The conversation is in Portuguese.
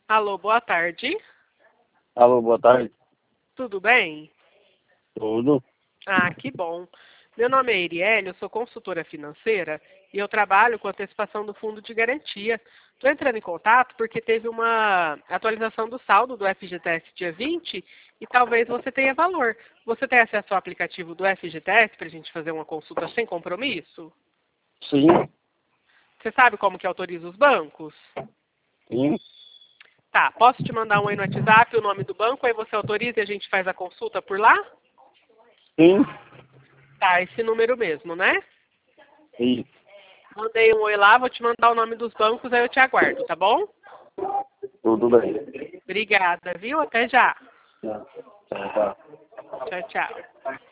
Alô, boa tarde. Alô, boa tarde. Tudo bem? Tudo? Ah, que bom. Meu nome é Iriele, eu sou consultora financeira e eu trabalho com antecipação do fundo de garantia. Estou entrando em contato porque teve uma atualização do saldo do FGTS dia 20 e talvez você tenha valor. Você tem acesso ao aplicativo do FGTS para a gente fazer uma consulta sem compromisso? Sim, Você sabe como que autoriza os bancos? sim, Tá, posso te mandar um aí no WhatsApp, o nome do banco, aí você autoriza e a gente faz a consulta por lá? sim. Tá, esse número mesmo, né? Isso. Mandei um oi lá, vou te mandar o nome dos bancos, aí eu te aguardo, tá bom? Tudo bem. Obrigada, viu? Até já. Tá. Tá. Tchau, tchau.